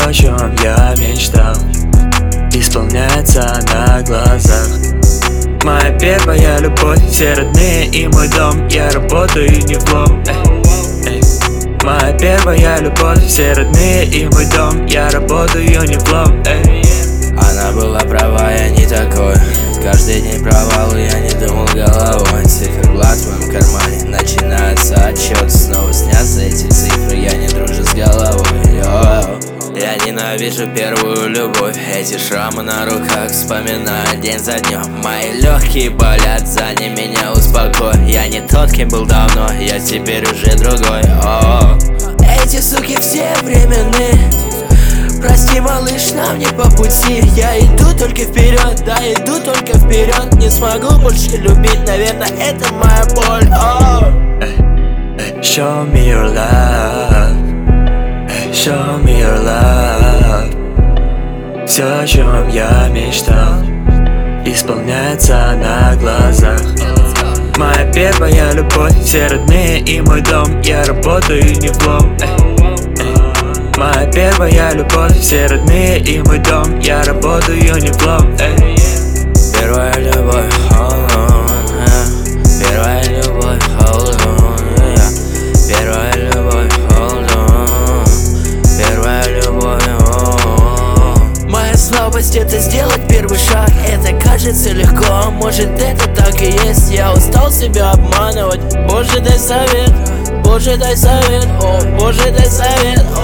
о чем я мечтал, исполняется на глазах. Моя первая любовь, все родные и мой дом. Я работаю не влом. Моя первая любовь, все родные и мой дом. Я работаю не влом. Она была права, я не такой. Каждый день провалы, я не думал головой. Циферблат в моем кармане, начинается отчет. Снова снятся эти цифры, я не дружу с головой. Я ненавижу первую любовь. Эти шрамы на руках вспоминаю день за днем. Мои легкие болят, за ним меня успокой. Я не тот, кем был давно, я теперь уже другой. Эти суки все временные. Прости, малыш, нам не по пути. Я иду только вперед, да, иду только вперед. Не смогу больше любить, наверное, это моя боль. Show me your love, show me your love. Все, о чем я мечтал, исполняется на глазах. Моя первая любовь, все родные и мой дом. Я работаю не влом. Моя первая любовь, все родные и мой дом. Я работаю не влом. Первая любовь, hold on, первая любовь, hold on, первая любовь, hold on, первая любовь. Моя слабость — это сделать первый шаг. Это кажется легко, может это так и есть. Я устал себя обманывать. Боже, дай совет, Боже, дай совет, о, Боже, дай совет.